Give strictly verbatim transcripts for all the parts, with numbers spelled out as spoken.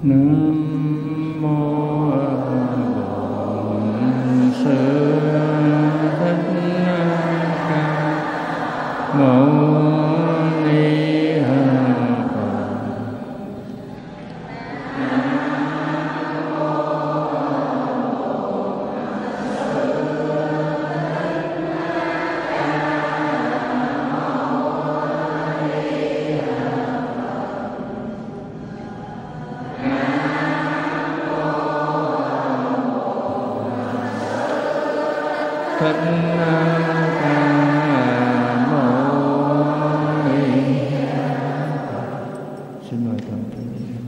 Nam mô Bổn Sư Thích Ca Mâu Ni Phật. Thích Ca Mâu Ni Phật. Xin mời toàn thể.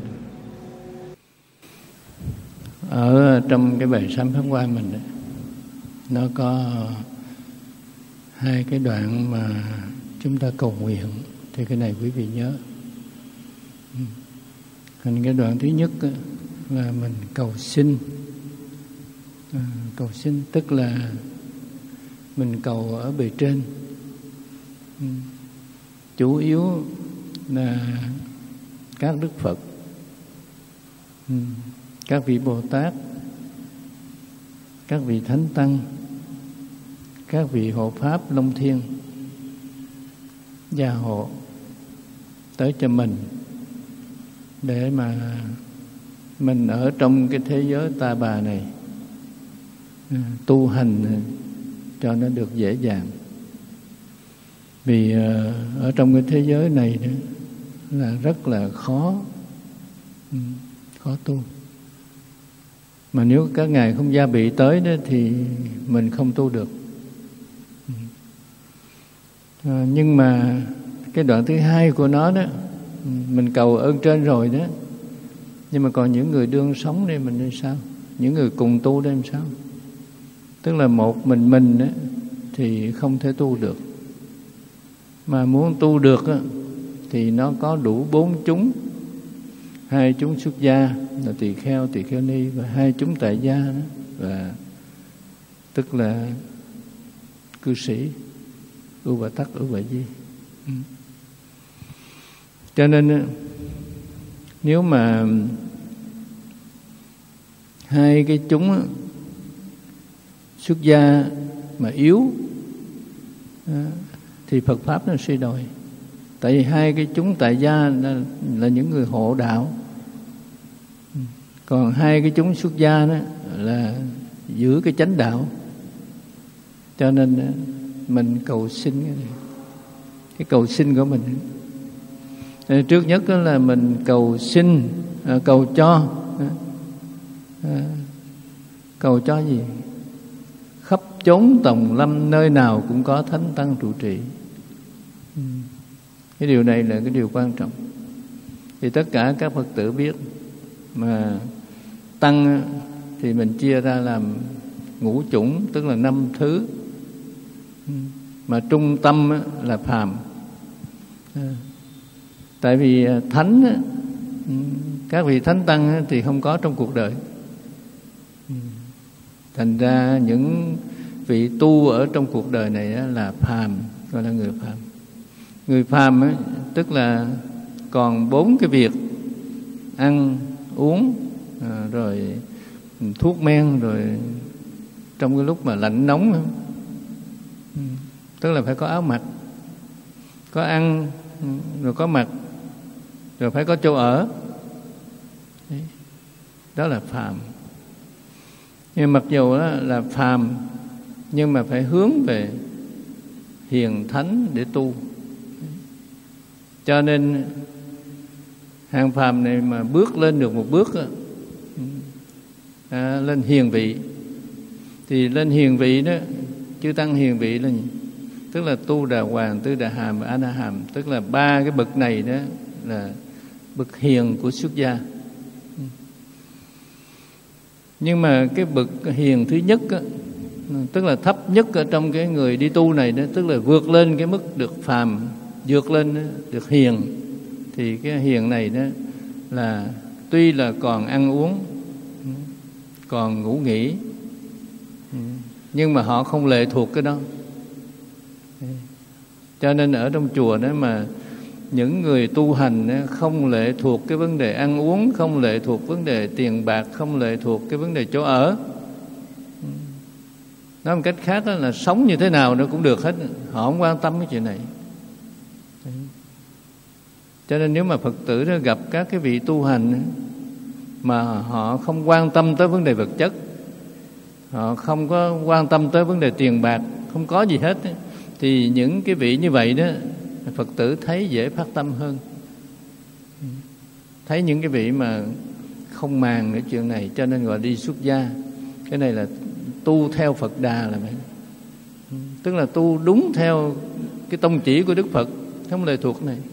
Ở trong cái bài sám pháp hoa mình đó, nó có hai cái đoạn mà chúng ta cầu nguyện, thì cái này quý vị nhớ. Hình cái đoạn thứ nhất là mình cầu xin. À, cầu xin tức là mình cầu ở bề trên. Ừ. Chủ yếu là các Đức Phật, ừ. các vị Bồ Tát, các vị Thánh Tăng, các vị hộ Pháp Long Thiên gia hộ tới cho mình, để mà mình ở trong cái thế giới ta bà này ừ. tu hành cho nó được dễ dàng. Vì ở trong cái thế giới này đó là rất là khó khó tu. Mà nếu các ngài không gia bị tới đó thì mình không tu được. À, nhưng mà cái đoạn thứ hai của nó đó, mình cầu ơn trên rồi đó, nhưng mà còn những người đương sống đây mình thì sao? Những người cùng tu đây làm sao? Tức là một mình mình đó, thì không thể tu được. Mà muốn tu được đó, thì nó có đủ bốn chúng. Hai chúng xuất gia là tỳ kheo, tỳ kheo ni, và hai chúng tại gia đó, và tức là cư sĩ, ưu bà tắc, ưu bà di. Ừ. Cho nên nếu mà hai cái chúng đó, xuất gia mà yếu thì Phật Pháp nó suy đồi. Tại vì hai cái chúng tại gia là, là những người hộ đạo. Còn hai cái chúng xuất gia đó là giữ cái chánh đạo. Cho nên mình cầu xin cái này. Cái cầu xin của mình, trước nhất đó là mình cầu xin, cầu cho. Cầu cho gì? Khắp chốn tòng lâm nơi nào cũng có thánh tăng trụ trì. Cái điều này là cái điều quan trọng. Thì tất cả các Phật tử biết, mà tăng thì mình chia ra làm ngũ chủng, tức là năm thứ. Mà trung tâm là phàm. Tại vì thánh, các vị thánh tăng thì không có trong cuộc đời. Thành ra những vị tu ở trong cuộc đời này là phàm, gọi là người phàm. Người phàm ấy, tức là còn bốn cái việc: ăn, uống, rồi thuốc men, rồi trong cái lúc mà lạnh nóng, tức là phải có áo mặc, có ăn, rồi có mặc, rồi phải có chỗ ở. Đó là phàm. Nhưng mặc dù đó là phàm, nhưng mà phải hướng về hiền thánh để tu. Cho nên hàng phàm này mà bước lên được một bước à, lên hiền vị, thì lên hiền vị đó, chư tăng hiền vị là gì? Tức là tu đà hoàng, tư đà hàm và a na hàm. Tức là ba cái bậc này đó là bậc hiền của xuất gia. Nhưng mà cái bậc hiền thứ nhất á, tức là thấp nhất ở trong cái người đi tu này đó, tức là vượt lên cái mức được phàm, vượt lên đó, được hiền. Thì cái hiền này đó là tuy là còn ăn uống, còn ngủ nghỉ, nhưng mà họ không lệ thuộc cái đó. Cho nên ở trong chùa đó mà những người tu hành không lệ thuộc cái vấn đề ăn uống, không lệ thuộc vấn đề tiền bạc, không lệ thuộc cái vấn đề chỗ ở. Nói một cách khác là sống như thế nào nó cũng được hết, họ không quan tâm cái chuyện này. Cho nên nếu mà Phật tử đó gặp các cái vị tu hành mà họ không quan tâm tới vấn đề vật chất, họ không có quan tâm tới vấn đề tiền bạc, không có gì hết, thì những cái vị như vậy đó Phật tử thấy dễ phát tâm hơn. Thấy những cái vị mà không màng cái chuyện này, cho nên gọi đi xuất gia. Cái này là tu theo Phật Đà là vậy. Tức là tu đúng theo cái tông chỉ của Đức Phật, không lệ thuộc này.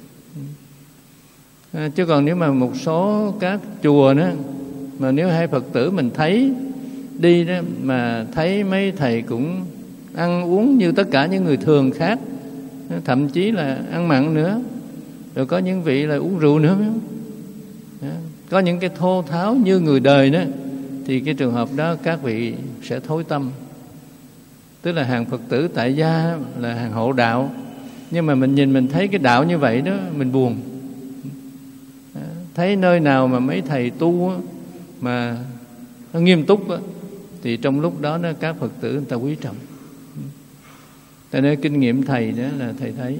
À, chứ còn nếu mà một số các chùa đó, mà nếu hai Phật tử mình thấy đi đó mà thấy mấy thầy cũng ăn uống như tất cả những người thường khác, thậm chí là ăn mặn nữa, rồi có những vị là uống rượu nữa, có những cái thô tháo như người đời đó, thì cái trường hợp đó các vị sẽ thối tâm. Tức là hàng Phật tử tại gia là hàng hộ đạo, nhưng mà mình nhìn mình thấy cái đạo như vậy đó, mình buồn. Thấy nơi nào mà mấy thầy tu á, mà nó nghiêm túc á, thì trong lúc đó, đó các Phật tử người ta quý trọng. Tại nên kinh nghiệm thầy đó là thầy thấy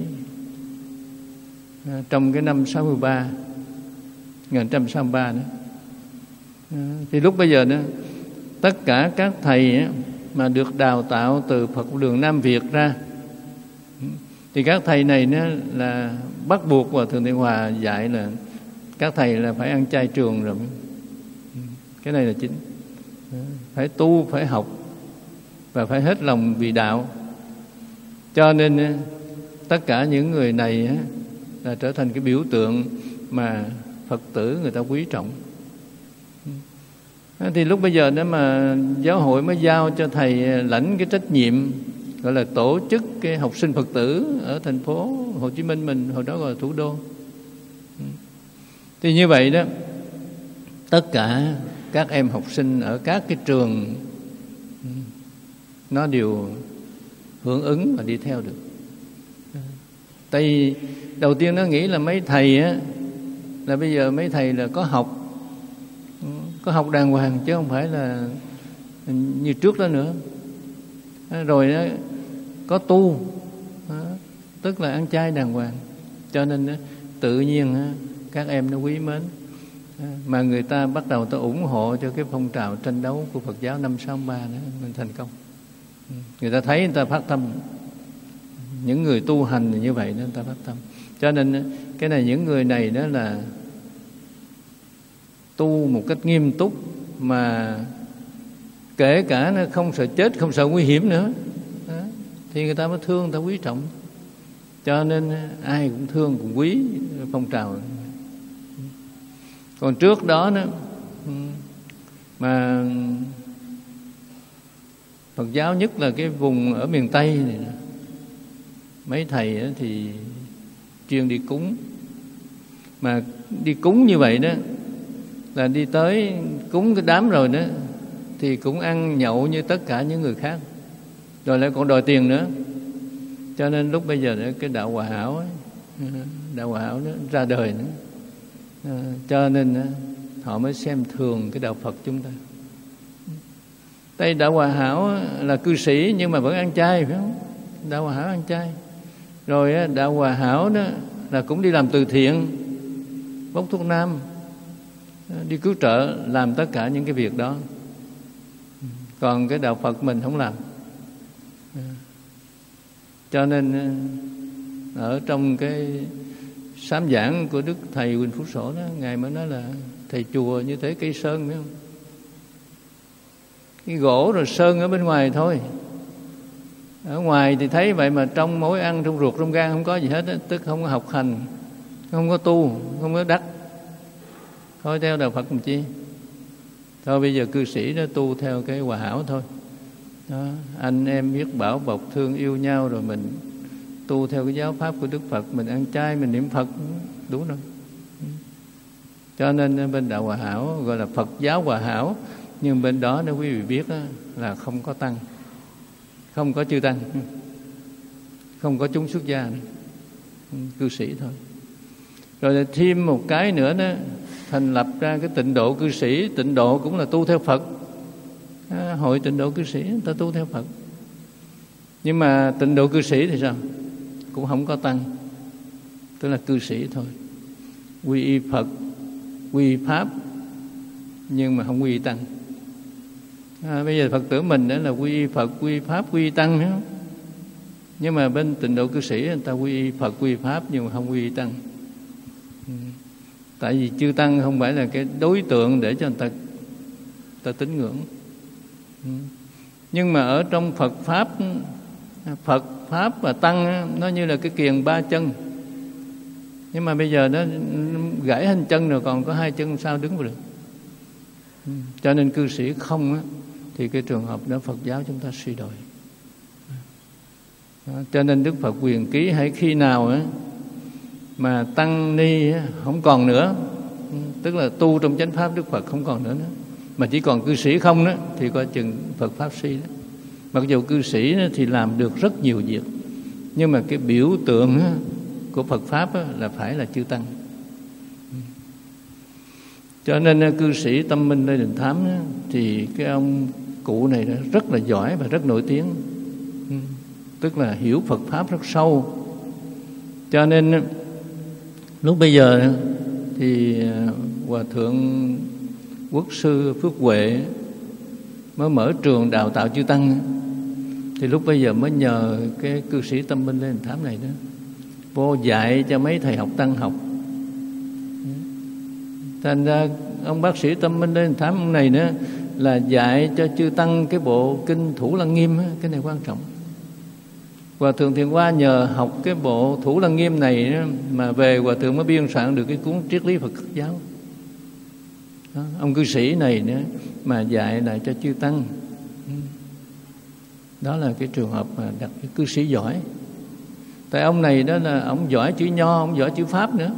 à, trong cái năm sáu mươi ba, một nghìn chín trăm sáu mươi ba đó, à, thì lúc bây giờ đó tất cả các thầy á, mà được đào tạo từ Phật đường Nam Việt ra, thì các thầy này đó là bắt buộc Hòa Thượng Tịnh Hòa dạy là các thầy là phải ăn chay trường rồi. Cái này là chính. Phải tu, phải học và phải hết lòng vì đạo. Cho nên tất cả những người này là trở thành cái biểu tượng mà Phật tử người ta quý trọng. Thì lúc bây giờ nếu mà giáo hội mới giao cho thầy lãnh cái trách nhiệm gọi là tổ chức cái học sinh Phật tử ở thành phố Hồ Chí Minh mình, hồi đó gọi là thủ đô. Thì như vậy đó, tất cả các em học sinh ở các cái trường nó đều hưởng ứng và đi theo được. Tại vì đầu tiên nó nghĩ là mấy thầy á, là bây giờ mấy thầy là có học, có học đàng hoàng chứ không phải là như trước đó nữa. Rồi đó, có tu, tức là ăn chay đàng hoàng. Cho nên đó, tự nhiên các em nó quý mến. Mà người ta bắt đầu ta ủng hộ cho cái phong trào tranh đấu của Phật giáo năm sáu ba đó mình thành công. Người ta thấy người ta phát tâm. Những người tu hành như vậy đó, người ta phát tâm. Cho nên cái này những người này đó là tu một cách nghiêm túc, mà kể cả nó không sợ chết, không sợ nguy hiểm nữa đó, thì người ta mới thương, người ta quý trọng. Cho nên ai cũng thương, cũng quý phong trào. Còn trước đó đó mà Phật giáo, nhất là cái vùng ở miền Tây này, mấy thầy thì chuyên đi cúng. Mà đi cúng như vậy đó là đi tới cúng cái đám rồi đó thì cũng ăn nhậu như tất cả những người khác, rồi lại còn đòi tiền nữa. Cho nên lúc bây giờ đó, cái đạo Hòa Hảo ấy, đạo Hòa Hảo đó ra đời nữa. À, cho nên đó, họ mới xem thường cái đạo Phật chúng ta. Đây đạo Hòa Hảo là cư sĩ nhưng mà vẫn ăn chay, phải không? Đạo Hòa Hảo ăn chay. Rồi đạo Hòa Hảo đó là cũng đi làm từ thiện, bốc thuốc nam, đi cứu trợ, làm tất cả những cái việc đó. Còn cái đạo Phật mình không làm. Cho nên ở trong cái sám giảng của Đức Thầy Huỳnh Phú Sổ đó, Ngài mới nói là thầy chùa như thế cây sơn, phải không? Cái gỗ rồi sơn ở bên ngoài thôi. Ở ngoài thì thấy vậy mà trong mối ăn, trong ruột, trong gan không có gì hết đó. Tức không có học hành, không có tu, không có đắc. Thôi theo đạo Phật làm chi. Thôi bây giờ cư sĩ đó tu theo cái Hòa Hảo thôi đó. Anh em biết bảo bọc thương yêu nhau, rồi mình tu theo cái giáo pháp của Đức Phật, mình ăn chay, mình niệm Phật, đủ rồi. Cho nên bên đạo Hòa Hảo gọi là Phật giáo Hòa Hảo. Nhưng bên đó nếu quý vị biết đó, là không có tăng, không có chư tăng, không có chúng xuất gia nữa, cư sĩ thôi. Rồi thêm một cái nữa đó, thành lập ra cái Tịnh Độ cư sĩ. Tịnh Độ cũng là tu theo Phật, à, hội Tịnh Độ cư sĩ người ta tu theo Phật. Nhưng mà Tịnh Độ cư sĩ thì sao? Cũng không có tăng, tức là cư sĩ thôi, quy y Phật, quy y Pháp, nhưng mà không quy y tăng. À, bây giờ Phật tử mình đó là quy y Phật, quy y Pháp, quy y tăng nữa. Nhưng mà bên Tịnh Độ cư sĩ người ta quy y Phật, quy y Pháp, nhưng mà không quy y tăng. Ừ. Tại vì chư tăng không phải là cái đối tượng để cho người ta, người ta tín ngưỡng. Ừ. Nhưng mà ở trong Phật Pháp, Phật Pháp và tăng nó như là cái kiềng ba chân. Nhưng mà bây giờ nó gãy hình chân rồi, còn có hai chân sao đứng được. Ừ. Cho nên cư sĩ không á, thì cái trường hợp đó Phật giáo chúng ta suy đồi. Đó, cho nên Đức Phật quyền ký hãy khi nào á, mà tăng ni á, không còn nữa, tức là tu trong chánh pháp Đức Phật không còn nữa, nữa mà chỉ còn cư sĩ không đó, thì coi chừng Phật Pháp suy đó. Mặc dù cư sĩ đó thì làm được rất nhiều việc, nhưng mà cái biểu tượng đó, của Phật Pháp đó, là phải là chư tăng. Cho nên cư sĩ Tâm Minh Lê Đình Thám đó, thì cái ông cụ này đó rất là giỏi và rất nổi tiếng, tức là hiểu Phật Pháp rất sâu. Cho nên lúc bây giờ thì Hòa Thượng Quốc sư Phước Huệ mới mở trường đào tạo chư tăng, thì lúc bây giờ mới nhờ cái cư sĩ Tâm Minh Lê Đình Thám này đó vô dạy cho mấy thầy học tăng học. Thành ra ông bác sĩ Tâm Minh Lê Đình Thám ông này nữa là dạy cho chư tăng cái bộ kinh Thủ Lăng Nghiêm, cái này quan trọng. Hòa Thượng Thiện Hoa nhờ học cái bộ Thủ Lăng Nghiêm này mà về Hòa Thượng mới biên soạn được cái cuốn Triết lý Phật giáo. Đó, ông cư sĩ này nữa mà dạy lại cho chư tăng. Đó là cái trường hợp mà đặt cái cư sĩ giỏi. Tại ông này đó là ông giỏi chữ Nho, ông giỏi chữ Pháp nữa.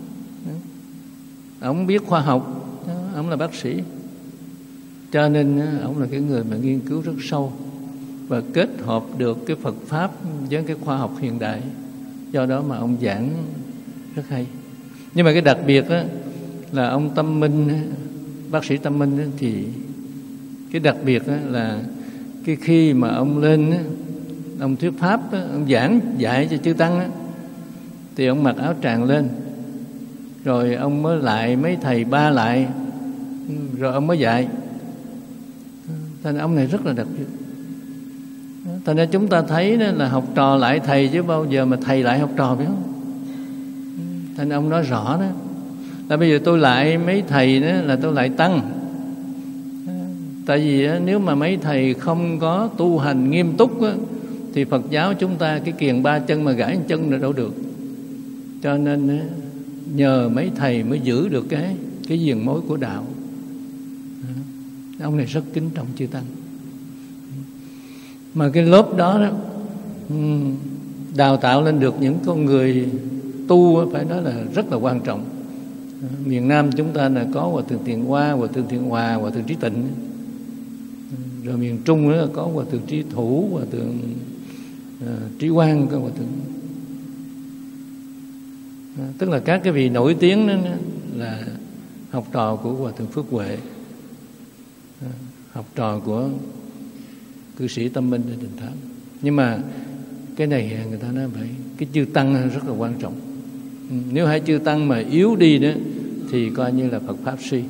Ông biết khoa học, ông là bác sĩ. Cho nên ông là cái người mà nghiên cứu rất sâu và kết hợp được cái Phật Pháp với cái khoa học hiện đại. Do đó mà ông giảng rất hay. Nhưng mà cái đặc biệt đó là ông Tâm Minh, bác sĩ Tâm Minh đó, thì cái đặc biệt đó là cái khi mà ông lên đó, ông thuyết Pháp đó, ông giảng dạy cho chư tăng đó, thì ông mặc áo tràng lên, rồi ông mới lại mấy thầy ba lại, rồi ông mới dạy. Thành ông này rất là đặc biệt. Thành ra chúng ta thấy đó là học trò lại thầy chứ bao giờ mà thầy lại học trò, biết không? Thành ông nói rõ đó là bây giờ tôi lại mấy thầy đó là tôi lại tăng. Tại vì đó, nếu mà mấy thầy không có tu hành nghiêm túc đó, thì Phật giáo chúng ta cái kiềng ba chân mà gãy chân là đâu được. Cho nên đó, nhờ mấy thầy mới giữ được cái cái viền mối của đạo. Ông này rất kính trọng chư tăng. Mà cái lớp đó, đó đào tạo lên được những con người tu phải nói là rất là quan trọng. Miền Nam chúng ta là có Hòa Thượng Thiện Hoa, Hòa Thượng Thiện Hòa, Hòa Thượng Trí Tịnh. Rồi miền Trung nữa có Hòa Thượng Trí Thủ, Hòa Thượng uh, Trí Quang, có Hòa Thượng. Tức là các cái vị nổi tiếng đó là học trò của Hòa Thượng Phước Huệ, học trò của cư sĩ Tâm Minh Lê Đình Thám. Nhưng mà cái này người ta nói vậy, cái chư tăng rất là quan trọng. Nếu hai chư tăng mà yếu đi đó thì coi như là Phật Pháp suy.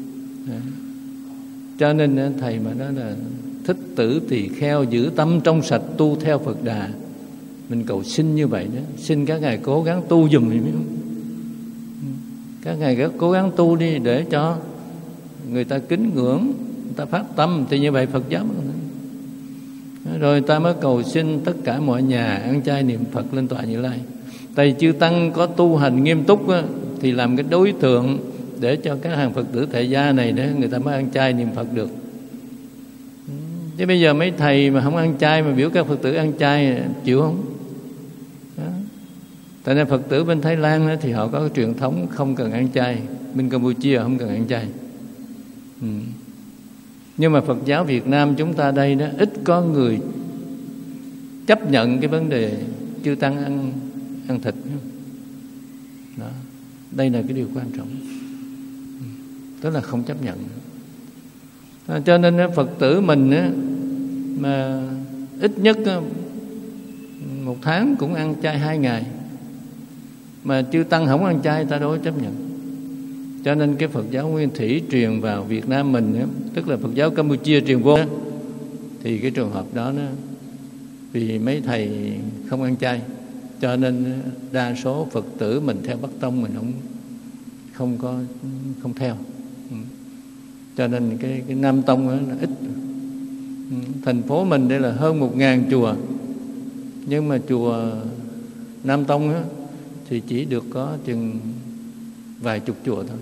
Cho nên thầy mà nói là thích tử tỳ kheo giữ tâm trong sạch tu theo Phật Đà. Mình cầu xin như vậy đó, xin các ngài cố gắng tu giùm thì biết không? Các ngài cố gắng tu đi để cho người ta kính ngưỡng, người ta phát tâm, thì như vậy Phật giáo mới. Rồi ta mới cầu xin tất cả mọi nhà ăn chay niệm Phật lên tọa Như Lai. Tại chư tăng có tu hành nghiêm túc á, thì làm cái đối tượng để cho các hàng Phật tử tại gia này để người ta mới ăn chay niệm Phật được. Chứ bây giờ mấy thầy mà không ăn chay mà biểu các Phật tử ăn chay chịu không? Đó. Tại nên Phật tử bên Thái Lan đó, thì họ có cái truyền thống không cần ăn chay. Bên Campuchia không cần ăn chay. Ừ. Nhưng mà Phật giáo Việt Nam chúng ta đây đó, ít có người chấp nhận cái vấn đề chư tăng ăn ăn thịt. Đó. Đây là cái điều quan trọng, tức là không chấp nhận. À, cho nên Phật tử mình á, mà ít nhất một tháng cũng ăn chay hai ngày, mà chư tăng không ăn chay ta đâu có chấp nhận. Cho nên cái Phật giáo Nguyên Thủy truyền vào Việt Nam mình á, tức là Phật giáo Campuchia truyền vô á, thì cái trường hợp đó nó vì mấy thầy không ăn chay, cho nên đa số Phật tử mình theo Bắc Tông mình không không có không theo. Cho nên cái cái Nam Tông đó là ít. Thành phố mình đây là hơn một ngàn chùa, nhưng mà chùa Nam Tông đó, thì chỉ được có chừng vài chục chùa thôi.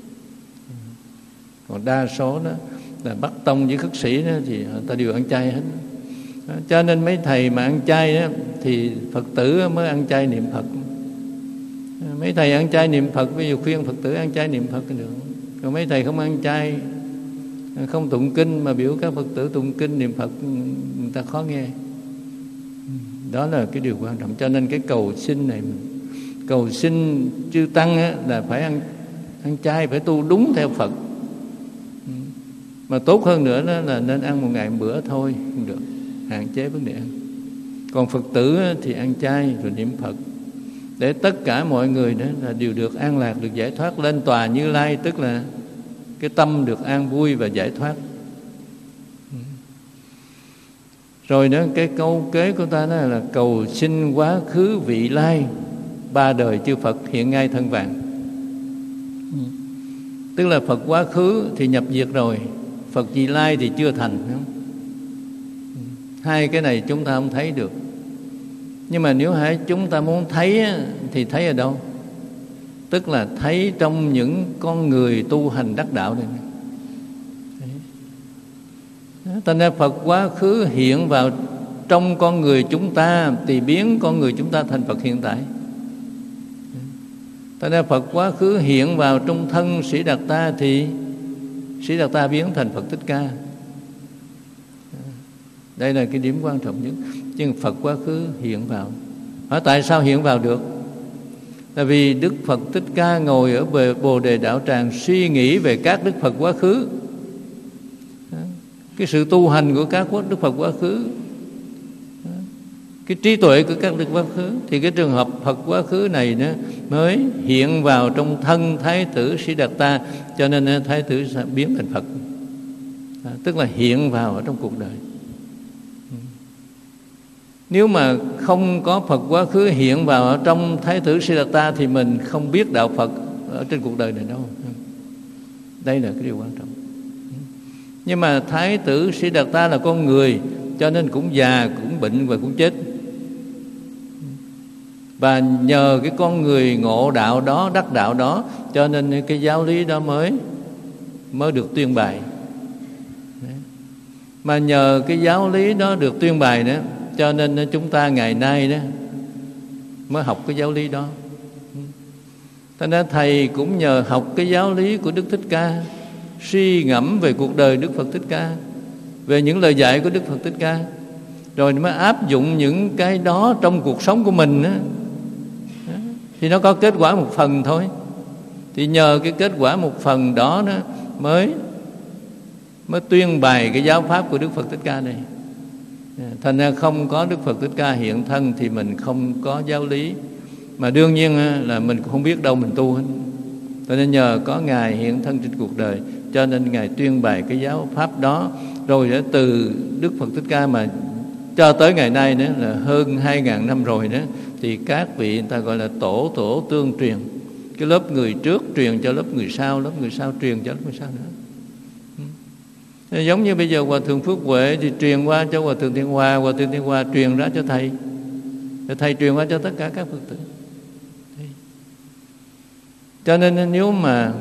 Còn đa số đó là Bắc Tông với khất sĩ đó, thì người ta đều ăn chay hết. Cho nên mấy thầy mà ăn chay đó, thì Phật tử mới ăn chay niệm Phật. Mấy thầy ăn chay niệm Phật, ví dụ khuyên Phật tử ăn chay niệm Phật thì được. Còn mấy thầy không ăn chay, không tụng kinh mà biểu các Phật tử tụng kinh niệm Phật, người ta khó nghe. Đó là cái điều quan trọng. Cho nên cái cầu xin này, cầu xin chư tăng á, là phải ăn ăn chay, phải tu đúng theo Phật. Mà tốt hơn nữa đó là nên ăn một ngày một bữa thôi không được, hạn chế vấn đề ăn. Còn Phật tử á, thì ăn chay rồi niệm Phật, để tất cả mọi người đó là đều được an lạc, được giải thoát lên tòa Như Lai, tức là cái tâm được an vui và giải thoát. Rồi đó, cái câu kế của ta đó là cầu xin quá khứ vị lai, ba đời chư Phật hiện ngay thân vàng. Tức là Phật quá khứ thì nhập diệt rồi, Phật vị lai thì chưa thành. Hai cái này chúng ta không thấy được. Nhưng mà nếu hãy chúng ta muốn thấy thì thấy ở đâu? Tức là thấy trong những con người tu hành đắc đạo này. Thành ra Phật quá khứ hiện vào trong con người chúng ta thì biến con người chúng ta thành Phật hiện tại. Thành ra Phật quá khứ hiện vào trong thân Sĩ Đạt Ta thì Sĩ Đạt Ta biến thành Phật Thích Ca. Đây là cái điểm quan trọng nhất. Nhưng Phật quá khứ hiện vào. Hỏi tại sao hiện vào được? Tại vì Đức Phật Thích Ca ngồi ở Bồ Đề Đạo Tràng suy nghĩ về các Đức Phật quá khứ, cái sự tu hành của các Đức Phật quá khứ, cái trí tuệ của các Đức quá khứ, thì cái trường hợp Phật quá khứ này nó mới hiện vào trong thân Thái tử Sĩ Đạt Ta. Cho nên Thái tử sẽ biến thành Phật, à, tức là hiện vào ở trong cuộc đời. Nếu mà không có Phật quá khứ hiện vào ở trong Thái tử Sĩ Đạt Ta thì mình không biết đạo Phật ở trên cuộc đời này đâu. Đây là cái điều quan trọng. Nhưng mà Thái tử Sĩ Đạt Ta là con người, cho nên cũng già, cũng bệnh và cũng chết. Và nhờ cái con người ngộ đạo đó, đắc đạo đó, cho nên cái giáo lý đó mới mới được tuyên bày. Mà nhờ cái giáo lý đó được tuyên bày đó, cho nên chúng ta ngày nay đó mới học cái giáo lý đó. Thành ra thầy cũng nhờ học cái giáo lý của Đức Thích Ca, suy ngẫm về cuộc đời Đức Phật Thích Ca, về những lời dạy của Đức Phật Thích Ca, rồi mới áp dụng những cái đó trong cuộc sống của mình đó. Thì nó có kết quả một phần thôi. Thì nhờ cái kết quả một phần đó, đó mới mới tuyên bày cái giáo pháp của Đức Phật Thích Ca này. Thành ra không có Đức Phật Thích Ca hiện thân thì mình không có giáo lý. Mà đương nhiên là mình cũng không biết đâu mình tu hết. Cho nên nhờ có Ngài hiện thân trên cuộc đời, cho nên Ngài tuyên bày cái giáo pháp đó. Rồi đó, từ Đức Phật Thích Ca mà cho tới ngày nay nữa là hơn hai ngàn năm rồi đó, thì các vị người ta gọi là tổ tổ tương truyền. Cái lớp người trước truyền cho lớp người sau, lớp người sau truyền cho lớp người sau nữa. Giống như bây giờ Hòa Thượng Phước Huệ thì truyền qua cho Hòa Thượng Thiên Hòa, Hòa Thượng Thiên Hòa truyền ra cho thầy, rồi thầy truyền qua cho tất cả các Phật tử. Cho nên nếu mà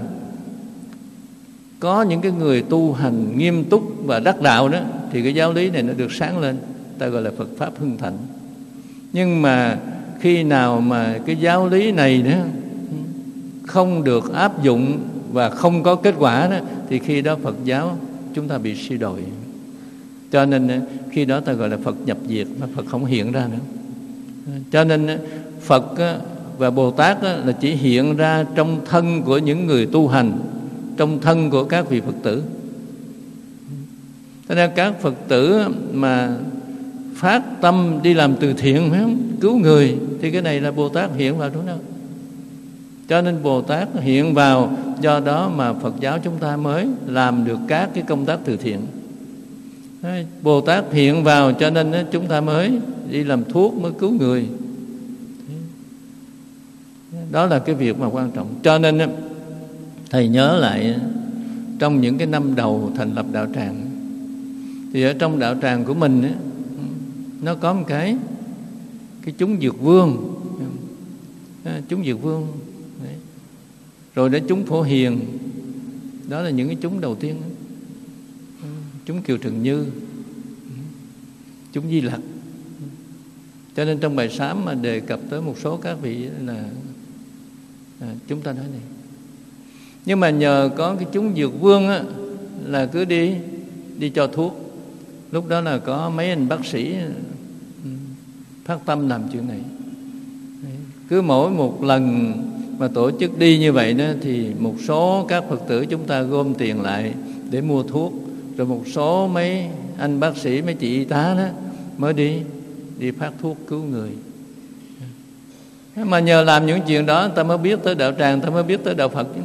có những cái người tu hành nghiêm túc và đắc đạo đó, thì cái giáo lý này nó được sáng lên, ta gọi là Phật Pháp hưng thịnh. Nhưng mà khi nào mà cái giáo lý này đó không được áp dụng và không có kết quả đó, thì khi đó Phật giáo chúng ta bị suy đồi. Cho nên khi đó ta gọi là Phật nhập diệt, mà Phật không hiện ra nữa. Cho nên Phật Và Bồ Tát á, là chỉ hiện ra trong thân của những người tu hành, trong thân của các vị Phật tử. Thế nên các Phật tử mà phát tâm đi làm từ thiện, phải không? Cứu người, thì cái này là Bồ Tát hiện vào chỗ đó. Cho nên Bồ Tát hiện vào, do đó mà Phật giáo chúng ta mới làm được các cái công tác từ thiện. Bồ Tát hiện vào cho nên chúng ta mới đi làm thuốc, mới cứu người. Đó là cái việc mà quan trọng. Cho nên thầy nhớ lại trong những cái năm đầu thành lập đạo tràng, thì ở trong đạo tràng của mình ấy, nó có một cái cái chúng dược vương, chúng dược vương đấy. Rồi đến chúng Phổ Hiền, đó là những cái chúng đầu tiên. Chúng Kiều Trần Như, chúng Di Lặc. Cho nên trong bài sám mà đề cập tới một số các vị là à, chúng ta nói này. Nhưng mà nhờ có cái chúng dược vương á, là cứ đi đi cho thuốc. Lúc đó là có mấy anh bác sĩ phát tâm làm chuyện này. Cứ mỗi một lần mà tổ chức đi như vậy đó, thì một số các Phật tử chúng ta gom tiền lại để mua thuốc. Rồi một số mấy anh bác sĩ, mấy chị y tá đó mới đi đi phát thuốc cứu người. Mà nhờ làm những chuyện đó, ta mới biết tới đạo tràng, ta mới biết tới đạo Phật chứ.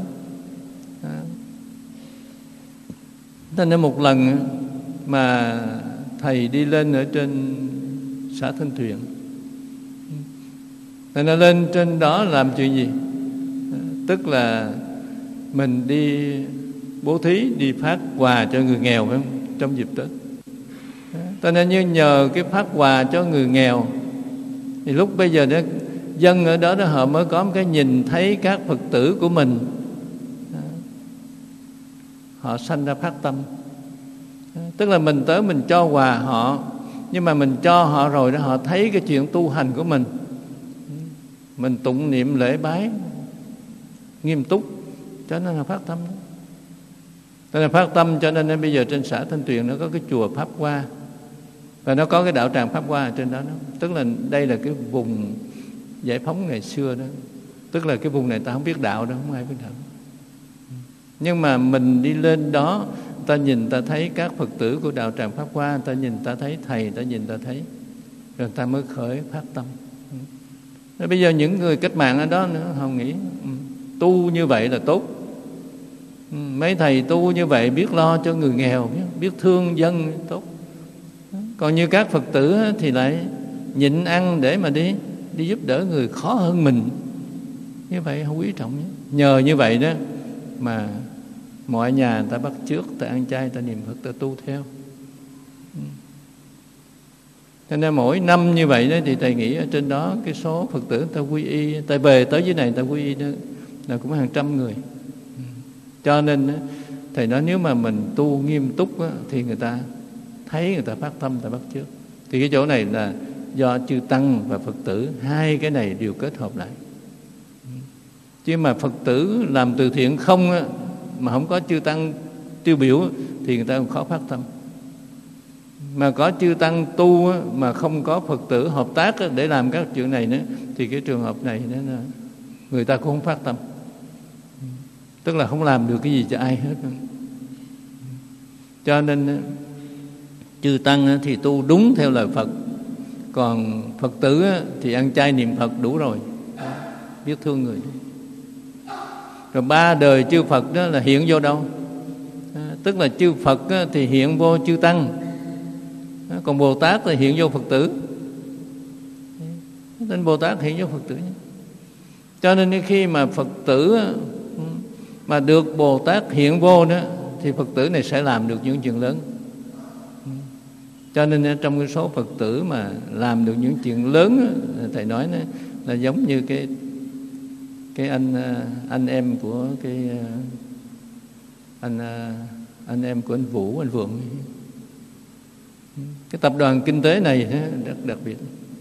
Thế nên một lần mà thầy đi lên ở trên xã Thanh Tuyền, thầy nó lên trên đó làm chuyện gì? Tức là mình đi bố thí, đi phát quà cho người nghèo, phải không? Trong dịp Tết. Cho nên như nhờ cái phát quà cho người nghèo, thì lúc bây giờ đó, dân ở đó, đó họ mới có một cái nhìn thấy các Phật tử của mình, họ sanh ra phát tâm. Tức là mình tới mình cho quà họ, nhưng mà mình cho họ rồi đó, họ thấy cái chuyện tu hành của mình, mình tụng niệm lễ bái nghiêm túc, cho nên là phát tâm đó. Cho nên phát tâm, cho nên bây giờ trên xã Thanh Tuyền nó có cái chùa Pháp Hoa, và nó có cái đạo tràng Pháp Hoa ở trên đó, đó. Tức là đây là cái vùng giải phóng ngày xưa đó. Tức là cái vùng này ta không biết đạo đâu, không ai biết đạo. Nhưng mà mình đi lên đó, ta nhìn ta thấy các Phật tử của đạo tràng Pháp Hoa, ta nhìn ta thấy thầy, ta nhìn ta thấy, rồi ta mới khởi phát tâm. Rồi bây giờ những người cách mạng ở đó nữa, họ nghĩ tu như vậy là tốt. Mấy thầy tu như vậy biết lo cho người nghèo, biết thương dân, tốt. Còn như các Phật tử thì lại nhịn ăn để mà đi đi giúp đỡ người khó hơn mình. Như vậy không quý trọng nhé. Nhờ như vậy đó mà mọi nhà người ta bắt chước, ta ăn chay, ta niệm Phật, ta tu theo. Cho nên mỗi năm như vậy đó, thì thầy nghĩ ở trên đó cái số Phật tử ta quy y, ta về tới dưới này ta quy y đó là cũng hàng trăm người. Cho nên thầy nói nếu mà mình tu nghiêm túc đó, thì người ta thấy, người ta phát tâm, người ta bắt chước. Thì cái chỗ này là do chư Tăng và Phật tử, hai cái này đều kết hợp lại. Chứ mà Phật tử làm từ thiện không á, mà không có chư Tăng tiêu biểu thì người ta cũng khó phát tâm. Mà có chư Tăng tu á, mà không có Phật tử hợp tác á, để làm các chuyện này nữa, thì cái trường hợp này đó là người ta cũng không phát tâm. Tức là không làm được cái gì cho ai hết. Cho nên chư Tăng thì tu đúng theo lời Phật, còn Phật tử thì ăn chay niệm Phật đủ rồi, biết thương người. Rồi ba đời chư Phật đó là hiện vô đâu? Tức là chư Phật thì hiện vô chư Tăng, còn Bồ Tát thì hiện vô Phật tử. Nên Bồ Tát hiện vô Phật tử. Cho nên khi mà Phật tử mà được Bồ Tát hiện vô đó, thì Phật tử này sẽ làm được những chuyện lớn. Cho nên trong cái số Phật tử mà làm được những chuyện lớn, thầy nói đó, là giống như cái cái anh anh em của cái anh anh em của anh Vũ, anh Vượng. Cái tập đoàn kinh tế này rất đặc biệt.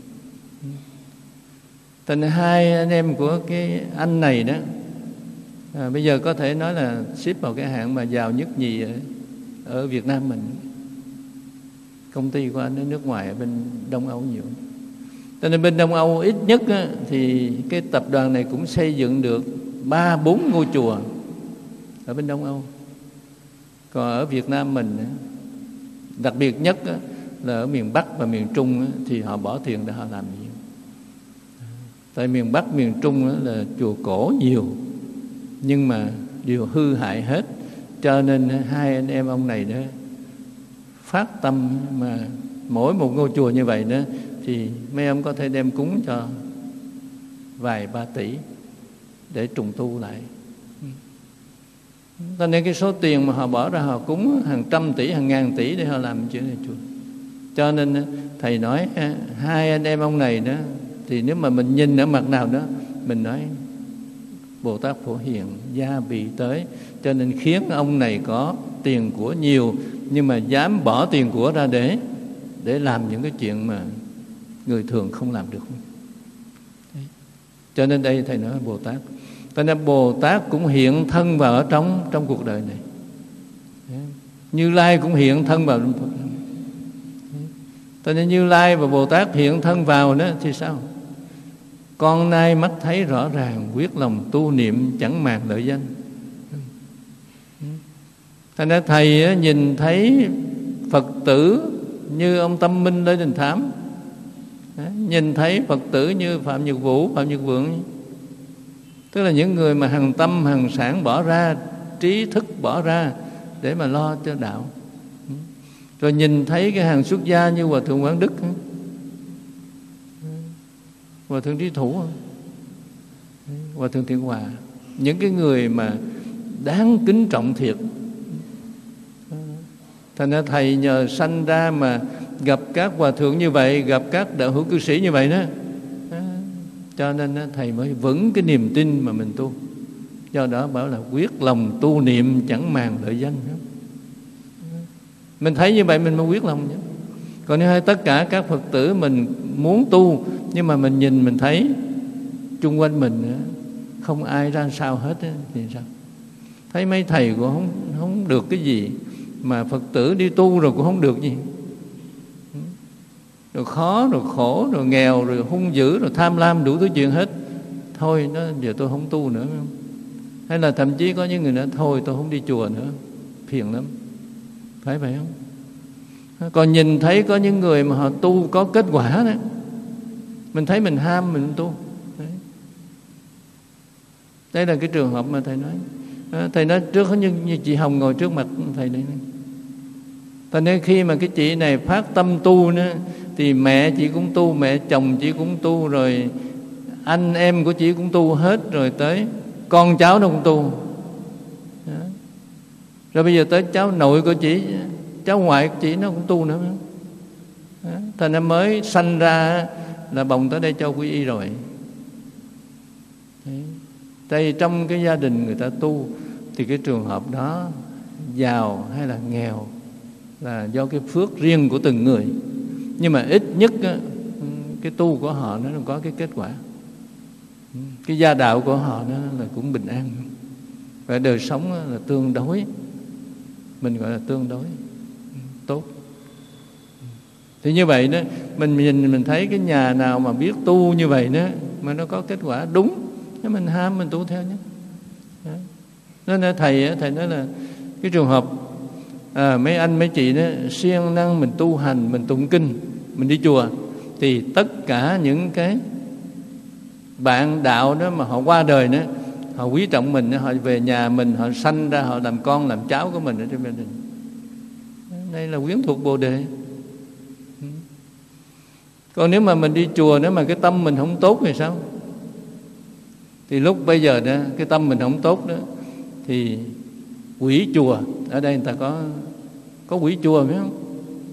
Thành hai anh em của cái anh này đó, à, bây giờ có thể nói là xếp vào cái hạng mà giàu nhất nhì ở, ở Việt Nam mình. Công ty của anh ở nước ngoài, ở bên Đông Âu nhiều. Cho nên bên Đông Âu ít nhất á, thì cái tập đoàn này cũng xây dựng được ba bốn ngôi chùa ở bên Đông Âu. Còn ở Việt Nam mình á, đặc biệt nhất á, là ở miền Bắc và miền Trung á, thì họ bỏ tiền để họ làm nhiều. Tại miền Bắc, miền Trung á, là chùa cổ nhiều, nhưng mà đều hư hại hết. Cho nên hai anh em ông này đó phát tâm mà mỗi một ngôi chùa như vậy đó thì mấy ông có thể đem cúng cho vài ba tỷ để trùng tu lại. Cho nên cái số tiền mà họ bỏ ra họ cúng hàng trăm tỷ, hàng ngàn tỷ để họ làm chuyện này chùa. Cho nên thầy nói hai anh em ông này đó thì nếu mà mình nhìn ở mặt nào đó mình nói Bồ Tát Phổ Hiền gia bị tới, cho nên khiến ông này có tiền của nhiều nhưng mà dám bỏ tiền của ra để để làm những cái chuyện mà người thường không làm được. Đấy. Cho nên đây thầy nói Bồ Tát. Cho nên Bồ Tát cũng hiện thân vào ở trong trong cuộc đời này. Đấy. Như Lai cũng hiện thân vào trong Phật. Cho nên Như Lai và Bồ Tát hiện thân vào đó thì sao? Con nay mắt thấy rõ ràng, quyết lòng tu niệm chẳng màng lợi danh. Thành ra thầy nhìn thấy Phật tử như ông Tâm Minh Lê Đình Thám, nhìn thấy Phật tử như Phạm Nhật Vũ, Phạm Nhật Vượng, tức là những người mà hằng tâm hằng sản bỏ ra, trí thức bỏ ra để mà lo cho đạo. Rồi nhìn thấy cái hàng xuất gia như Hòa Thượng Quảng Đức, Hòa Thượng Trí Thủ, Hòa Thượng Thiện Hòa, những cái người mà đáng kính trọng thiệt. Thành ra thầy nhờ sanh ra mà gặp các hòa thượng như vậy, gặp các đạo hữu cư sĩ như vậy đó, cho nên thầy mới vững cái niềm tin mà mình tu. Do đó bảo là quyết lòng tu niệm chẳng màng lợi danh. Mình thấy như vậy mình mới quyết lòng. Còn nếu tất cả các Phật tử mình muốn tu nhưng mà mình nhìn mình thấy chung quanh mình không ai ra sao hết thì sao? Thấy mấy thầy cũng không, không được cái gì, mà Phật tử đi tu rồi cũng không được gì, rồi khó, rồi khổ, rồi nghèo, rồi hung dữ, rồi tham lam, đủ thứ chuyện hết. Thôi nó giờ tôi không tu nữa. Hay là thậm chí có những người nói thôi tôi không đi chùa nữa, phiền lắm. Phải vậy không? Còn nhìn thấy có những người mà họ tu có kết quả đó, mình thấy mình ham mình tu. Đấy. Đây là cái trường hợp mà thầy nói. Thầy nói trước như, như chị Hồng ngồi trước mặt thầy đây. Cho nên khi mà cái chị này phát tâm tu nữa, thì mẹ chị cũng tu, mẹ chồng chị cũng tu, rồi anh em của chị cũng tu hết, rồi tới con cháu nó cũng tu. Đó. Rồi bây giờ tới cháu nội của chị, cháu ngoại của chị nó cũng tu nữa. Đó. Thành ra mới sanh ra là bồng tới đây cho quy y rồi. Đấy. Đây trong cái gia đình người ta tu thì cái trường hợp đó giàu hay là nghèo là do cái phước riêng của từng người, nhưng mà ít nhất cái tu của họ nó có cái kết quả, cái gia đạo của họ nó là cũng bình an, và đời sống là tương đối, mình gọi là tương đối tốt. Thì như vậy đó, mình nhìn mình thấy cái nhà nào mà biết tu như vậy đó mà nó có kết quả đúng, nếu mình ham mình tu theo nhé. Đó nên thầy thầy nói là cái trường hợp à, mấy anh mấy chị đó siêng năng mình tu hành, mình tụng kinh, mình đi chùa, thì tất cả những cái bạn đạo đó mà họ qua đời đó, họ quý trọng mình, họ về nhà mình, họ sanh ra, họ làm con làm cháu của mình ở trong gia đình. Đây là quyến thuộc Bồ Đề. Còn nếu mà mình đi chùa, nếu mà cái tâm mình không tốt thì sao? Thì lúc bây giờ đó cái tâm mình không tốt đó, thì quỷ chùa, ở đây người ta có có quỷ chùa phải không?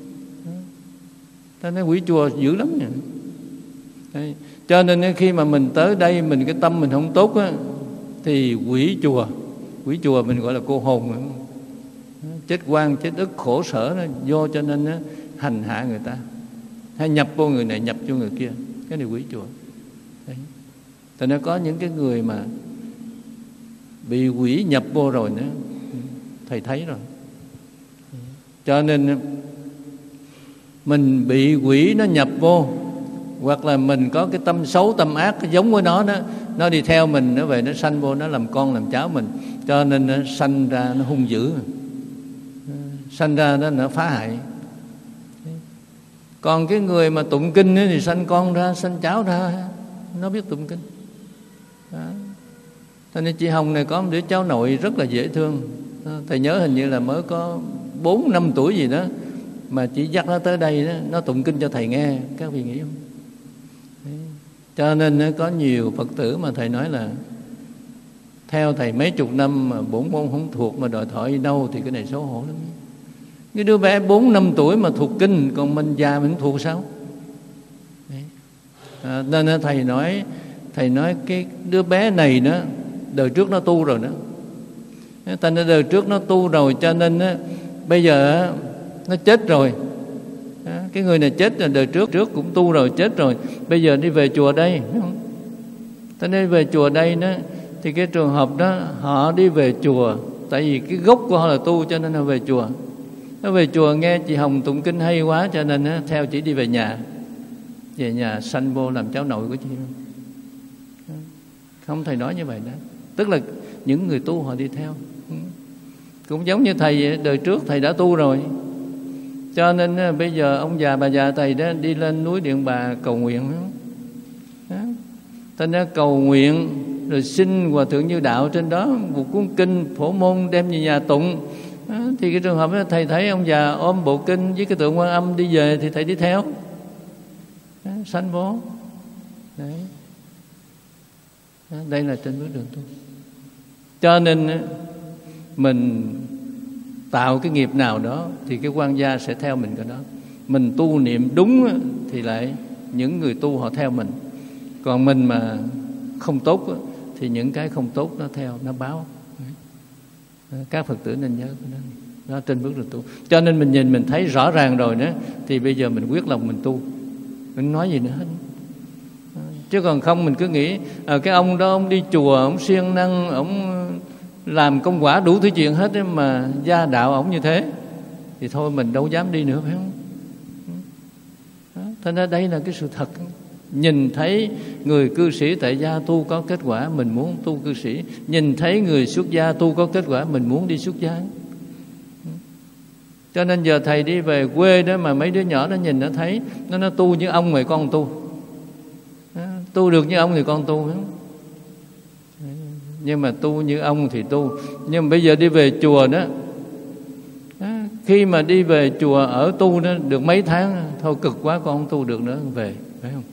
Ta nói quỷ chùa dữ lắm nhỉ. Đấy. Cho nên khi mà mình tới đây, mình cái tâm mình không tốt á, thì quỷ chùa, quỷ chùa mình gọi là cô hồn, chết oan chết ức khổ sở nó vô, cho nên nó hành hạ người ta, hay nhập vô người này nhập vô người kia, cái này quỷ chùa. Đấy. Thì nó có những cái người mà bị quỷ nhập vô rồi nữa, thầy thấy rồi. Cho nên mình bị quỷ nó nhập vô hoặc là mình có cái tâm xấu tâm ác giống với nó đó, nó đi theo mình, nó về nó sanh vô, nó làm con làm cháu mình, cho nên nó sanh ra nó hung dữ, sanh ra đó nó phá hại. Còn cái người mà tụng kinh thì sanh con ra, sanh cháu ra, nó biết tụng kinh đó. Cho nên chị Hồng này có một đứa cháu nội rất là dễ thương. Thầy nhớ hình như là mới có bốn năm tuổi gì đó, mà chỉ dắt nó tới đây đó, nó tụng kinh cho thầy nghe. Các vị nghĩ không? Đấy. Cho nên có nhiều Phật tử mà thầy nói là theo thầy mấy chục năm mà bốn môn không thuộc mà đòi thọ đi đâu thì cái này xấu hổ lắm. Cái đứa bé bốn năm tuổi mà thuộc kinh, còn mình già mình không thuộc sao? Đấy. À, nên thầy nói thầy nói cái đứa bé này đó đời trước nó tu rồi đó. Thành ra đời trước nó tu rồi, cho nên á, bây giờ nó chết rồi. Cái người này chết là đời trước trước cũng tu rồi, chết rồi. Bây giờ đi về chùa đây, cho nên về chùa đây đó, thì cái trường hợp đó họ đi về chùa, tại vì cái gốc của họ là tu, cho nên họ về chùa. Nó về chùa nghe chị Hồng tụng kinh hay quá, cho nên á, theo chị đi về nhà. Về nhà sanh vô làm cháu nội của chị. Không, thầy nói như vậy đó. Tức là những người tu họ đi theo. Cũng giống như thầy đời trước thầy đã tu rồi, cho nên bây giờ ông già bà già thầy đó đi lên núi Điện Bà cầu nguyện đó. Thành ra cầu nguyện rồi xin Hòa Thượng Như Đạo trên đó một cuốn kinh Phổ Môn đem về nhà tụng đó. Thì cái trường hợp đó thầy thấy ông già ôm bộ kinh với cái tượng Quan Âm đi về thì thầy đi theo đó, sanh vô. Đấy. Đó, đây là trên bước đường tu. Cho nên mình tạo cái nghiệp nào đó thì cái quan gia sẽ theo mình cái đó. Mình tu niệm đúng thì lại những người tu họ theo mình. Còn mình mà không tốt thì những cái không tốt nó theo, nó báo. Các Phật tử nên nhớ cái đó. Đó trên bước đường tu. Cho nên mình nhìn mình thấy rõ ràng rồi đó, thì bây giờ mình quyết lòng mình tu, mình nói gì nữa hết. Chứ còn không mình cứ nghĩ à, cái ông đó ông đi chùa, ông siêng năng, ông làm công quả đủ thứ chuyện hết, mà gia đạo ổng như thế thì thôi mình đâu dám đi nữa, phải không? Đó. Thế nên đây là cái sự thật. Nhìn thấy người cư sĩ tại gia tu có kết quả, mình muốn tu cư sĩ. Nhìn thấy người xuất gia tu có kết quả, mình muốn đi xuất gia. Cho nên giờ thầy đi về quê đó, mà mấy đứa nhỏ nó nhìn nó thấy nó nó tu như ông mày con tu. Đó. Tu được như ông thì con tu, phải không? Nhưng mà tu như ông thì tu. Nhưng mà bây giờ đi về chùa đó, đó khi mà đi về chùa ở tu đó được mấy tháng, thôi cực quá con không tu được nữa, về, phải không?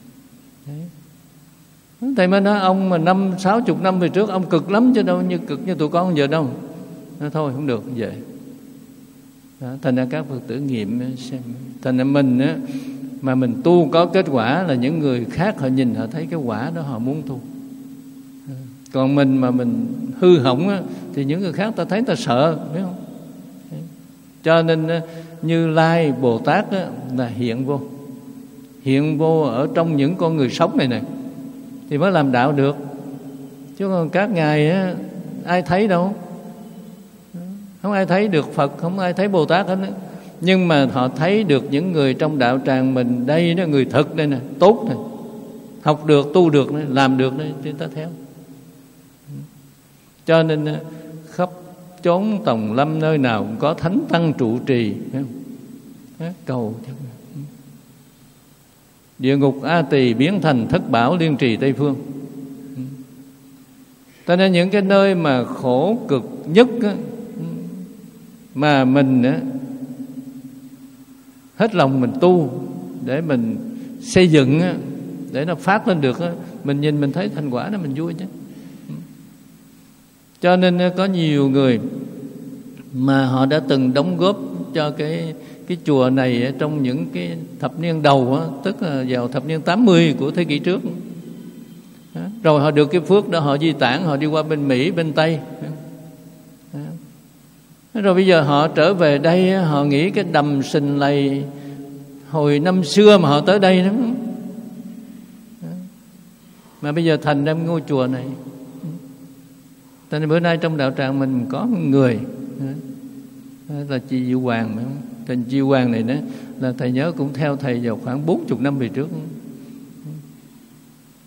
Đấy. Thầy mới nói ông mà năm sáu chục năm về trước ông cực lắm chứ đâu như cực như tụi con giờ đâu. Nói thôi không được, về. Đó, thành ra các Phật tử nghiệm xem. Thành ra mình á, mà mình tu có kết quả là những người khác họ nhìn họ thấy cái quả đó họ muốn tu. Còn mình mà mình hư hỏng á, thì những người khác ta thấy ta sợ, phải không? Cho nên Như Lai Bồ Tát á, là hiện vô, hiện vô ở trong những con người sống này này thì mới làm đạo được. Chứ còn các ngài á, ai thấy đâu, không ai thấy được Phật, không ai thấy Bồ Tát hết á. Nhưng mà họ thấy được những người trong đạo tràng mình đây đó, người thật đây nè, tốt nè, học được, tu được, làm được đây, thì ta theo. Cho nên khắp chốn tòng lâm nơi nào cũng có thánh tăng trụ trì, phải không? Đó, cầu cho địa ngục A Tỳ biến thành thất bảo liên trì Tây Phương. Cho nên những cái nơi mà khổ cực nhất á, mà mình á, hết lòng mình tu để mình xây dựng á, để nó phát lên được á, mình nhìn mình thấy thành quả đó mình vui chứ. Cho nên có nhiều người mà họ đã từng đóng góp cho cái cái chùa này trong những cái thập niên đầu á, tức là vào thập niên tám mươi của thế kỷ trước. Đó. Rồi họ được cái phước đó, họ di tản, họ đi qua bên Mỹ, bên Tây. Đó. Rồi bây giờ họ trở về đây, họ nghĩ cái đầm sình lầy hồi năm xưa mà họ tới đây đó. Đó. Mà bây giờ thành ra ngôi chùa này. Cho nên bữa nay trong đạo tràng mình có một người đó, là chị Diệu Hoàng. Tên Diệu Hoàng này đó là thầy nhớ cũng theo thầy vào khoảng bốn mươi năm về trước.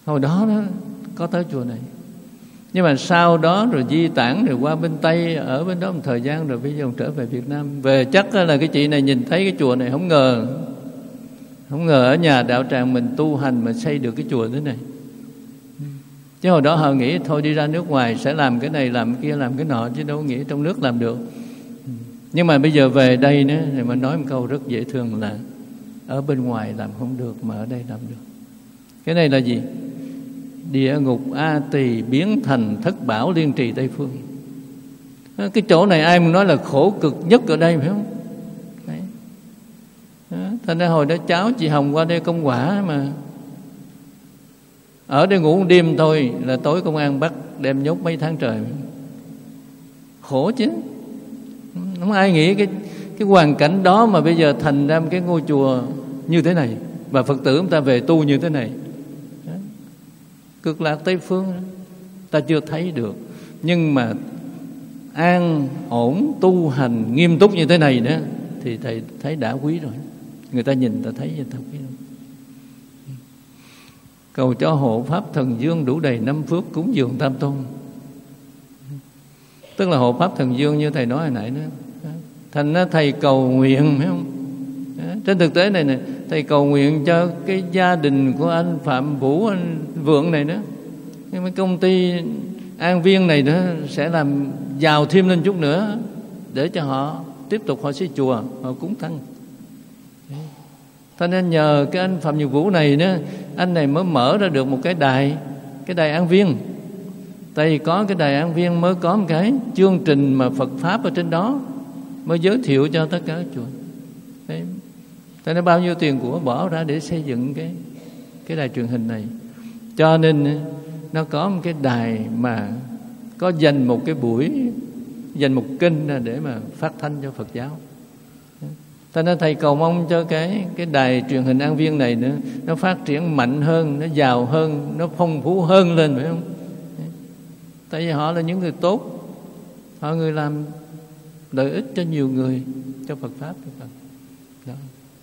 Hồi đó đó có tới chùa này. Nhưng mà sau đó rồi di tản rồi qua bên Tây, ở bên đó một thời gian rồi bây giờ trở về Việt Nam. Về chắc là cái chị này nhìn thấy cái chùa này không ngờ, không ngờ ở nhà đạo tràng mình tu hành mà xây được cái chùa thế này. Chứ hồi đó họ nghĩ thôi đi ra nước ngoài sẽ làm cái này, làm cái kia, làm cái nọ, chứ đâu nghĩ trong nước làm được. Nhưng mà bây giờ về đây nữa, thì mà nói một câu rất dễ thương là ở bên ngoài làm không được mà ở đây làm được. Cái này là gì? Địa ngục A Tỳ biến thành thất bảo liên trì Tây Phương. Cái chỗ này ai muốn nói là khổ cực nhất ở đây phải không? Đấy. Thành ra hồi đó cháu chị Hồng qua đây công quả mà ở đây ngủ một đêm thôi là tối công an bắt đem nhốt mấy tháng trời. Khổ chứ. Không ai nghĩ cái cái hoàn cảnh đó mà bây giờ thành ra một cái ngôi chùa như thế này, và Phật tử chúng ta về tu như thế này. Đó. Cực lạc Tây Phương ta chưa thấy được, nhưng mà an ổn tu hành nghiêm túc như thế này nữa thì thầy thấy đã quý rồi. Người ta nhìn ta thấy người ta quý rồi. Cầu cho hộ pháp thần dương đủ đầy năm phước cúng dường Tam Tôn. Tức là hộ pháp thần dương như thầy nói hồi nãy đó. Thành ra thầy cầu nguyện phải không? Trên thực tế này nè, thầy cầu nguyện cho cái gia đình của anh Phạm Vũ, anh Vượng này nữa, cái công ty An Viên này nữa sẽ làm giàu thêm lên chút nữa, để cho họ tiếp tục họ xây chùa, họ cúng tăng. Cho nên nhờ cái anh Phạm Nhật Vũ này nữa, anh này mới mở ra được một cái đài, cái đài An Viên. Tại vì có cái đài An Viên mới có một cái chương trình mà Phật Pháp ở trên đó, mới giới thiệu cho tất cả các chùa. Thế nên bao nhiêu tiền của bỏ ra để xây dựng cái cái đài truyền hình này. Cho nên nó có một cái đài mà có dành một cái buổi, dành một kênh để mà phát thanh cho Phật giáo. Cho nên thầy cầu mong cho cái cái đài truyền hình An Viên này nữa, nó phát triển mạnh hơn, nó giàu hơn, nó phong phú hơn lên, phải không? Tại vì họ là những người tốt, họ người làm lợi ích cho nhiều người, cho Phật Pháp. Đó.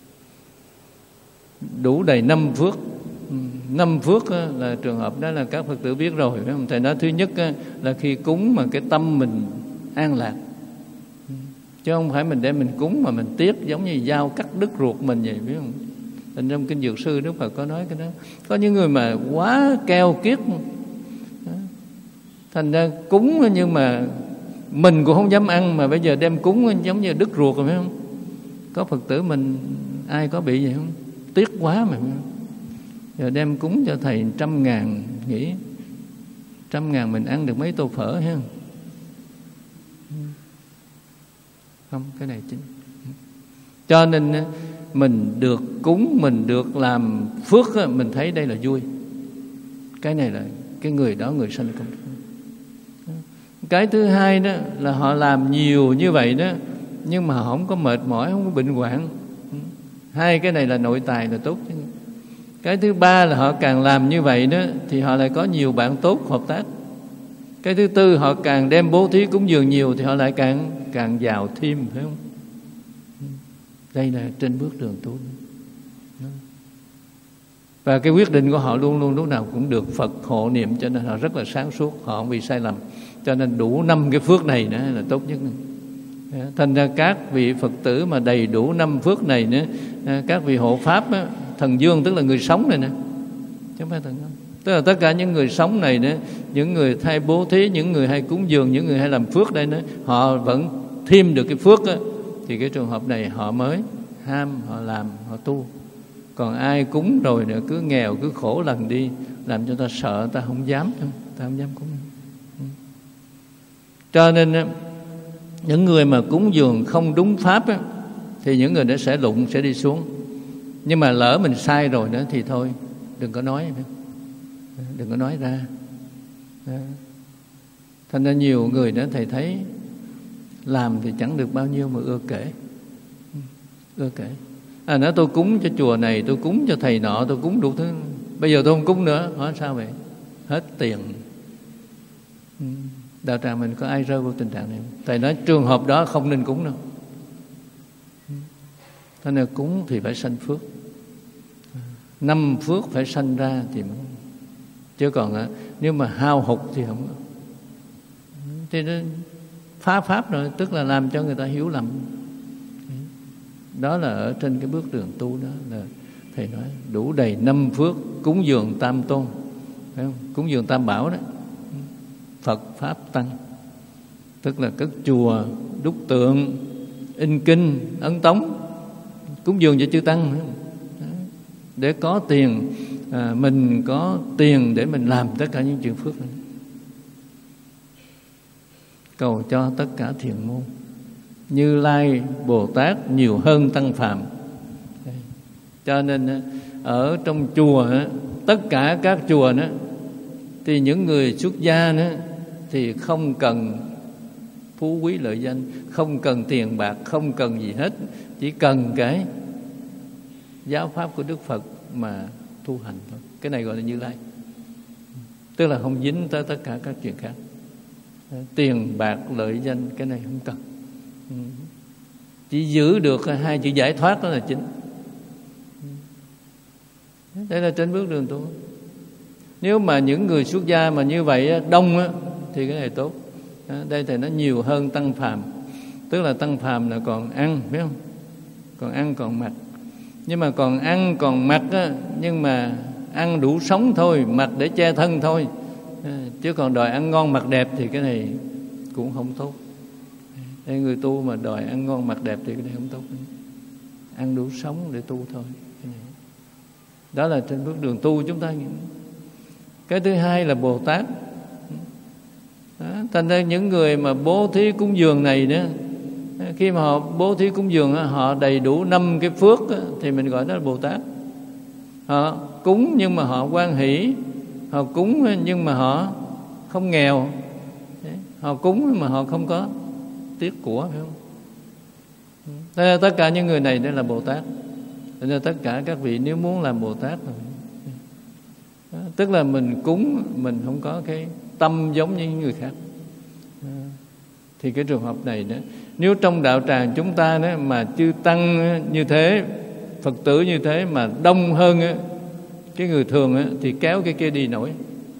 Đủ đầy năm phước. Năm phước là trường hợp đó là các Phật tử biết rồi, phải không? Thầy nói thứ nhất là khi cúng mà cái tâm mình an lạc, chứ không phải mình đem mình cúng mà mình tiếp giống như dao cắt đứt ruột mình vậy, biết không? Thành trong Kinh Dược Sư Đức Phật có nói cái đó. Có những người mà quá keo kiết, thành ra cúng nhưng mà mình cũng không dám ăn, mà bây giờ đem cúng giống như đứt ruột rồi, phải không? Có Phật tử mình ai có bị vậy không? Tiếc quá mà. Giờ đem cúng cho thầy trăm ngàn, nghĩ trăm ngàn mình ăn được mấy tô phở ha? Không, cái này chính. Cho nên mình được cúng, mình được làm phước, mình thấy đây là vui. Cái này là cái người đó người sanh công. Cái thứ hai đó là họ làm nhiều như vậy đó, nhưng mà họ không có mệt mỏi, không có bệnh hoạn. Hai cái này là nội tài là tốt chứ. Cái thứ ba là họ càng làm như vậy đó thì họ lại có nhiều bạn tốt hợp tác. Cái thứ tư, họ càng đem bố thí cúng dường nhiều thì họ lại càng càng giàu thêm, phải không? Đây là trên bước đường tu. Và cái quyết định của họ luôn luôn lúc nào cũng được Phật hộ niệm, cho nên họ rất là sáng suốt, họ không bị sai lầm. Cho nên đủ năm cái phước này nữa là tốt nhất. Thành ra các vị Phật tử mà đầy đủ năm phước này nữa, các vị hộ pháp á, thần dương tức là người sống này nè, chứ không phải thần dương. Tức là tất cả những người sống này nữa, những người hay bố thí, những người hay cúng dường, những người hay làm phước đây nữa, họ vẫn thêm được cái phước á, thì cái trường hợp này họ mới ham, họ làm, họ tu. Còn ai cúng rồi nữa cứ nghèo, cứ khổ lần đi, làm cho ta sợ, ta không dám, ta không dám cúng. Cho nên những người mà cúng dường không đúng pháp á, thì những người đó sẽ lụng, sẽ đi xuống. Nhưng mà lỡ mình sai rồi nữa thì thôi, đừng có nói, đừng có nói ra. Thành ra nhiều người đó thầy thấy làm thì chẳng được bao nhiêu mà ưa kể, ưa kể. À, nói tôi cúng cho chùa này, tôi cúng cho thầy nọ, tôi cúng đủ thứ. Bây giờ tôi không cúng nữa, hỏi sao vậy? Hết tiền. Đạo tràng mình có ai rơi vào tình trạng này không? Thầy nói trường hợp đó không nên cúng đâu. Thế nên cúng thì phải sanh phước. Năm phước phải sanh ra thì Chứ còn nếu mà hao hụt thì không. Thì nó phá pháp rồi, tức là làm cho người ta hiểu lầm. Đó là ở trên cái bước đường tu đó là thầy nói đủ đầy năm phước cúng dường tam tôn, phải không? Cúng dường tam bảo đó, Phật pháp tăng, tức là cất chùa, đúc tượng, in kinh, ấn tống, cúng dường cho chư tăng, để có tiền, à, mình có tiền để mình làm tất cả những chuyện phước này. Cầu cho tất cả thiền môn Như Lai Bồ Tát nhiều hơn tăng phàm. Cho nên ở trong chùa, tất cả các chùa đó, thì những người xuất gia đó, thì không cần phú quý lợi danh, không cần tiền bạc, không cần gì hết, chỉ cần cái giáo pháp của Đức Phật mà tu hành thôi. Cái này gọi là Như Lai, tức là không dính tới tất cả các chuyện khác. Tiền bạc lợi danh cái này không cần, chỉ giữ được hai chữ giải thoát đó là chính. Đây là trên bước đường tu. Nếu mà những người xuất gia mà như vậy đông á, thì cái này tốt. Đây thì nó nhiều hơn tăng phàm, tức là tăng phàm là còn ăn, biết không? Còn ăn còn mặc. Nhưng mà còn ăn còn mặc á, nhưng mà ăn đủ sống thôi, mặc để che thân thôi, chứ còn đòi ăn ngon mặc đẹp thì cái này cũng không tốt. Đây, người tu mà đòi ăn ngon mặc đẹp thì cái này không tốt. Ăn đủ sống để tu thôi. Đó là trên bước đường tu chúng ta. Cái thứ hai là Bồ Tát. Đó, thành ra những người mà bố thí cúng dường này đó, khi mà họ bố thí cúng dường họ đầy đủ năm cái phước thì mình gọi đó là Bồ Tát. Họ cúng nhưng mà họ hoan hỷ, họ cúng nhưng mà họ không nghèo, họ cúng mà họ không có tiếc của, phải không? Thế tất cả những người này đây là Bồ Tát. Thế nên tất cả các vị nếu muốn làm Bồ Tát, tức là mình cúng, mình không có cái tâm giống như những người khác, thì cái trường hợp này đó, nếu trong đạo tràng chúng ta đó mà chư tăng như thế, Phật tử như thế mà đông hơn cái người thường thì kéo cái kia đi nổi.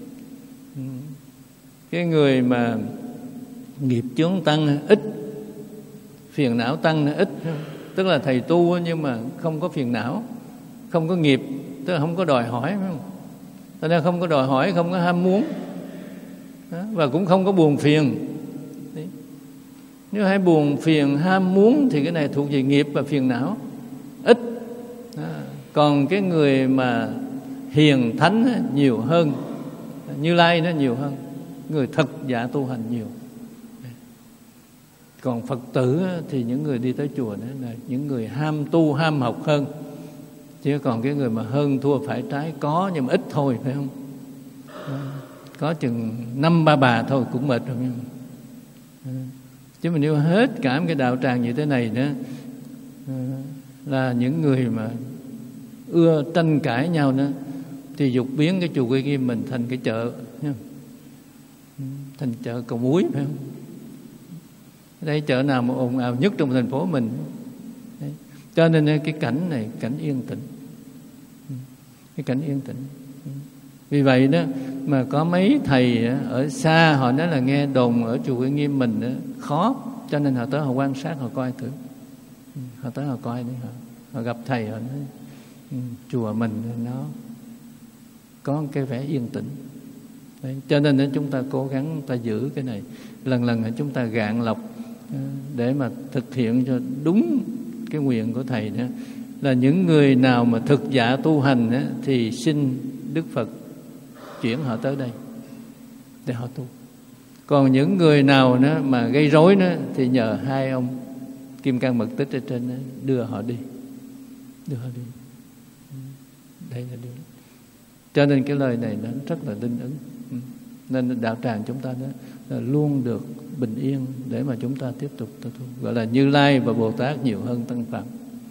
Cái người mà nghiệp chướng tăng ít, phiền não tăng ít, tức là thầy tu nhưng mà không có phiền não, không có nghiệp, tức là không có đòi hỏi, phải không? Cho nên không có đòi hỏi, không có ham muốn, và cũng không có buồn phiền. Nếu hay buồn phiền ham muốn thì cái này thuộc về nghiệp và phiền não ít. Còn cái người mà hiền thánh nhiều hơn, Như Lai nó nhiều hơn, người thật dạ tu hành nhiều. Còn Phật tử thì những người đi tới chùa đó là những người ham tu ham học hơn. Chứ còn cái người mà hơn thua phải trái có, nhưng mà ít thôi, phải không? Có chừng năm ba bà thôi cũng mệt rồi. Chứ mà nếu hết cả cái đạo tràng như thế này nữa, là những người mà ưa tranh cãi nhau nữa, thì dục biến cái chùa Uy Nghiêm mình thành cái chợ, thành chợ cầu muối, phải không? Đây chợ nào mà ồn ào nhất trong thành phố mình. Đấy. Cho nên cái cảnh này cảnh yên tĩnh, cái cảnh yên tĩnh. Vì vậy đó mà có mấy thầy ở xa họ nói là nghe đồn ở chùa Uy Nghiêm mình đó, khó, cho nên họ tới họ quan sát, họ coi thử. Họ tới họ coi đi, họ, họ gặp thầy họ nói chùa mình nó có cái vẻ yên tĩnh. Đấy. Cho nên chúng ta cố gắng ta giữ cái này, lần lần chúng ta gạn lọc để mà thực hiện cho đúng cái nguyện của thầy đó, là những người nào mà thực dạ tu hành đó, thì xin Đức Phật chuyển họ tới đây để họ tu. Còn những người nào đó mà gây rối đó, thì nhờ hai ông Kim Cang Mật Tích ở trên đó, đưa họ đi, đưa họ đi. Đây là điều. Cho nên cái lời này nó rất là linh ứng. Nên đạo tràng chúng ta đó là luôn được bình yên để mà chúng ta tiếp tục tu, gọi là Như Lai và Bồ Tát nhiều hơn tăng phàm.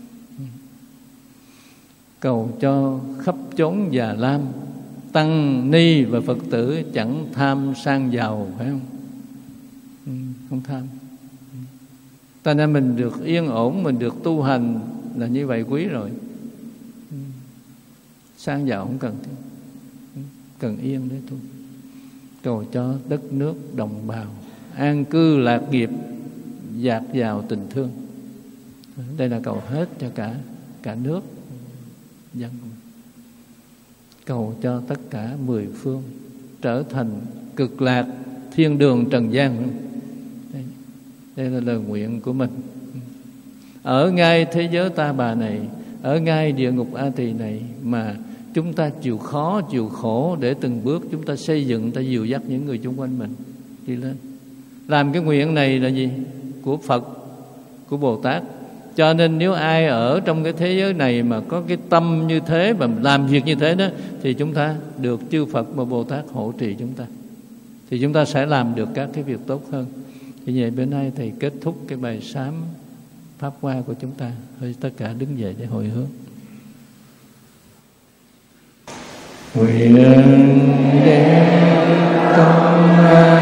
Cầu cho khắp chốn già lam, tăng ni và Phật tử chẳng tham sang giàu, phải không? Không tham. Ta nên mình được yên ổn, mình được tu hành là như vậy quý rồi. Sang giàu không cần. cần yên đấy thôi. Cầu cho đất nước đồng bào an cư lạc nghiệp, dạt dào tình thương. Đây là cầu hết cho cả cả nước dân. Cầu cho tất cả mười phương trở thành cực lạc thiên đường trần gian. Đây, đây là lời nguyện của mình. Ở ngay thế giới ta bà này, ở ngay địa ngục A Tỳ này mà chúng ta chịu khó, chịu khổ để từng bước chúng ta xây dựng, ta dìu dắt những người chung quanh mình đi lên. Làm cái nguyện này là gì? Của Phật, của Bồ Tát. Cho nên nếu ai ở trong cái thế giới này mà có cái tâm như thế và làm việc như thế đó, thì chúng ta được chư Phật và Bồ Tát hỗ trì chúng ta, thì chúng ta sẽ làm được các cái việc tốt hơn. Thì vậy bữa nay Thầy kết thúc cái bài sám Pháp Hoa của chúng ta. Thôi tất cả đứng dậy để hồi hướng. Nguyện đem công